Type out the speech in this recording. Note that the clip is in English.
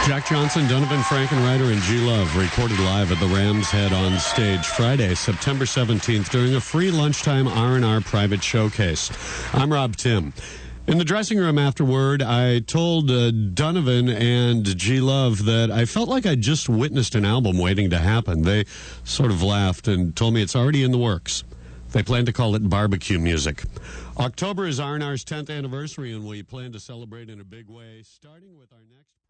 Jack Johnson, Donovan Frankenreiter, and G Love recorded live at the Rams Head on Stage Friday, September 17th during a free lunchtime R&R private showcase. I'm Rob Tim. In the dressing room afterward, I told Donovan and G Love that I felt like I just witnessed an album waiting to happen. They sort of laughed and told me it's already in the works. They plan to call it barbecue music. October is R&R's 10th anniversary, and we plan to celebrate in a big way, starting with our next...